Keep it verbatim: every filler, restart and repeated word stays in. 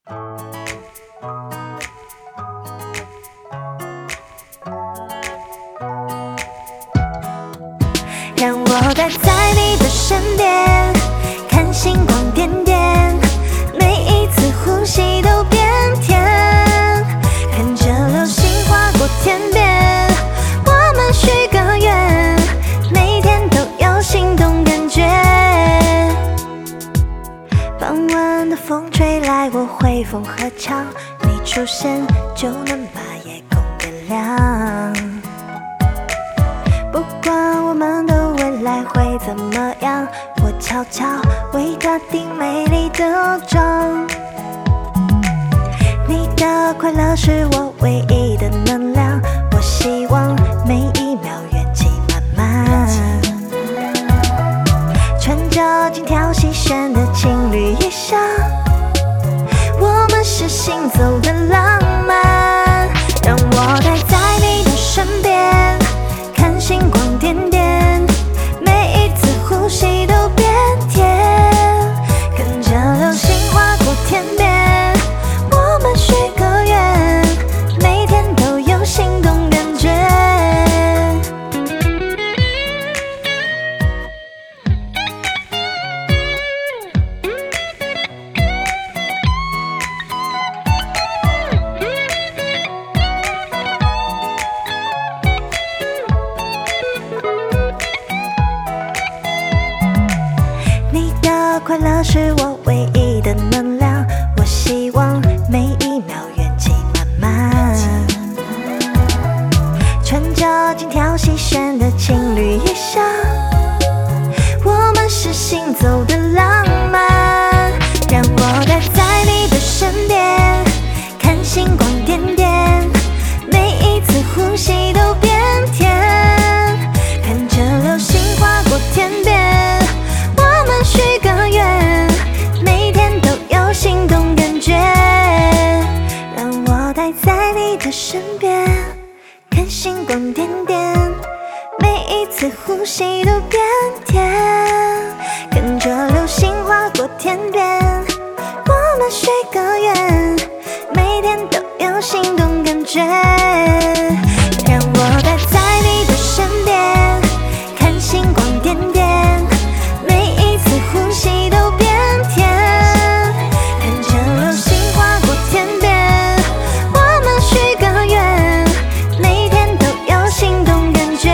让我待在你的身边，看星光点点，每一次呼吸都变甜，看着流星划过天边，我们许个愿，每天都有心动感觉。傍晚的风吹来，我会风和畅，你出现就能把夜空点亮。不管我们的未来会怎么样，我悄悄为它定美丽的妆。你的快乐是我唯一的能量，我希望每一秒元气满满。穿着精挑细选的情侣衣裳，我们是行走的浪漫。让我待在你的身边，看星光点点，每一次呼吸都变甜，跟着流星划过天边，我们许个愿，每天都有心动感觉。你的快乐是我唯一的能量，我希望每一秒元气满满。穿着精挑细选的情侣衣裳，我们是行走的浪漫。让我待在你的身边，看星光点点，每一次呼吸都变甜，看着流星划过天边，我们许个愿，每天都有心动感觉。让我待在你的身边，看星光点点，每一次呼吸都变甜，跟着流星划过天边，我们许个愿，每天都有心动感觉。让我待在你的身边，看星光点点，每一次呼吸都变甜，看着流星划过天边，我们许个愿，每天都有心动感觉。